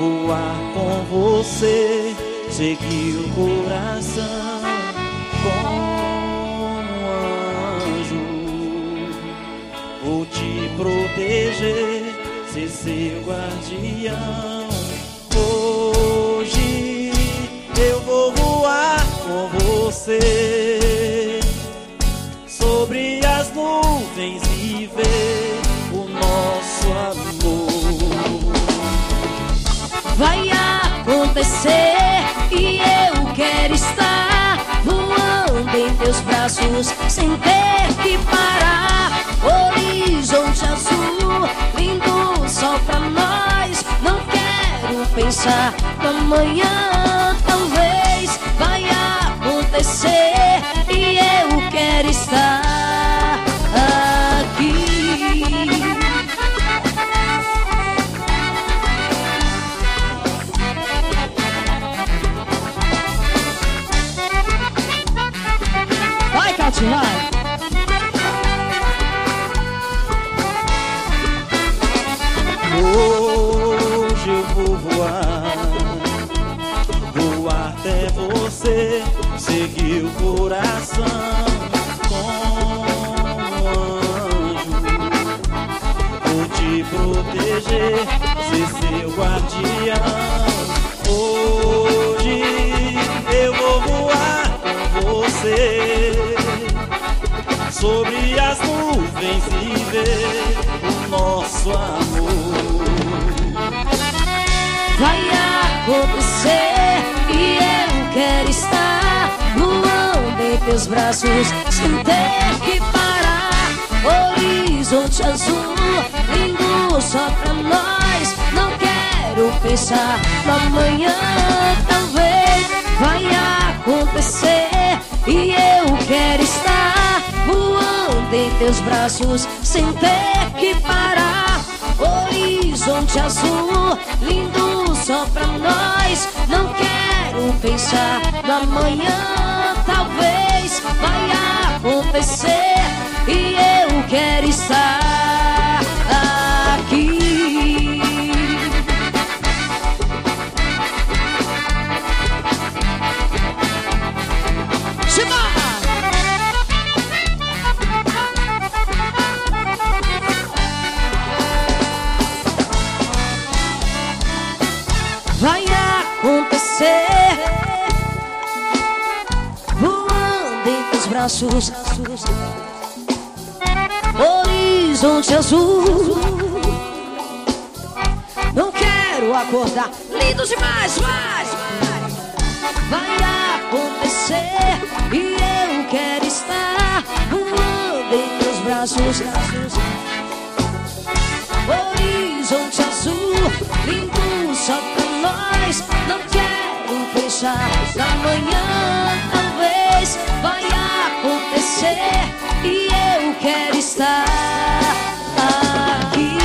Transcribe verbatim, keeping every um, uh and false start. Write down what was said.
voar com você, seguir o coração como um anjo. Vou te proteger, ser seu guardião. Hoje eu vou voar com você sobre as nuvens e ver o nosso amor. Vai acontecer e eu quero estar voando em teus braços sem ter que parar. Horizonte azul, lindo sol pra nós. Não quero pensar no amanhã, talvez vai acontecer e eu quero estar aqui. Vai, Cátia, vai! Hoje eu vou voar, voar até você, seguir o coração como um anjo. Vou te proteger, ser seu guardião. Hoje eu vou voar com você sobre as nuvens e ver o nosso amor. Vai acontecer e eu quero estar voando em teus braços sem ter que parar. Horizonte azul, lindo só pra nós. Não quero pensar no amanhã, talvez vai acontecer e eu quero estar voando em teus braços sem ter que parar. Horizonte azul, lindo só pra nós. Não quero pensar no amanhã, talvez vai acontecer e eu quero estar aqui. Vai acontecer voando em teus braços, horizonte azul. Não quero acordar, lindo demais, mais, mais. Vai acontecer e eu quero estar voando em teus braços. Horizonte azul, lindo só pra nós. Não quero pensar na manhã, talvez vai acontecer e eu quero estar aqui.